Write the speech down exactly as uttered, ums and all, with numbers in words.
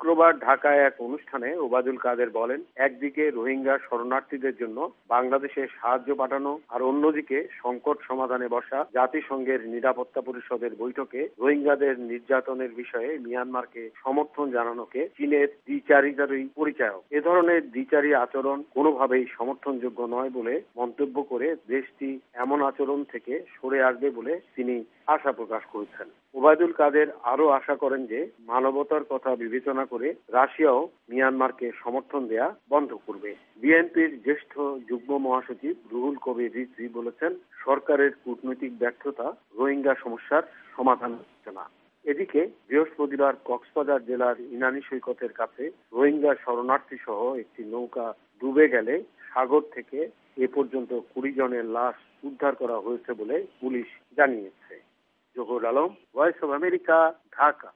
শুক্রবার ঢাকায় এক অনুষ্ঠানে ওবায়দুল কাদের বলেন, একদিকে রোহিঙ্গা শরণার্থীদের জন্য বাংলাদেশে সাহায্য পাঠানো আর অন্যদিকে সংকট সমাধানে বসা জাতিসংঘের নিরাপত্তা পরিষদের বৈঠকে রোহিঙ্গাদের নির্যাতনের বিষয়ে মিয়ানমারকে সমর্থন জানানোকে চীনের দ্বিচারিতারই পরিচায়ক। এ ধরনের দ্বিচারী আচরণ কোনোভাবেই সমর্থনযোগ্য নয় বলে মন্তব্য করে দেশটি এমন আচরণ থেকে সরে আসবে বলে তিনি আশা প্রকাশ করেছেন। ওবায়দুল কাদের আরো আশা করেন যে মানবতার কথা বিবেচনা করে রাশিয়াও মিয়ানমারকে সমর্থন দেয়া বন্ধ করবে। বিএনপির জ্যেষ্ঠ যুগ্ম মহাসচিব রুহুল কবির রিজভী বলেছেন, সরকারের কূটনৈতিক ব্যর্থতা রোহিঙ্গা সমস্যার সমাধান হচ্ছে না। এদিকে বৃহস্পতিবার কক্সবাজার জেলার ইনানী সৈকতের কাছে রোহিঙ্গা শরণার্থী সহ একটি নৌকা ডুবে গেলে সাগর থেকে এ পর্যন্ত কুড়ি জনের লাশ উদ্ধার করা হয়েছে বলে পুলিশ জানিয়েছে। Zahur Alam, Voice of America, Dhaka.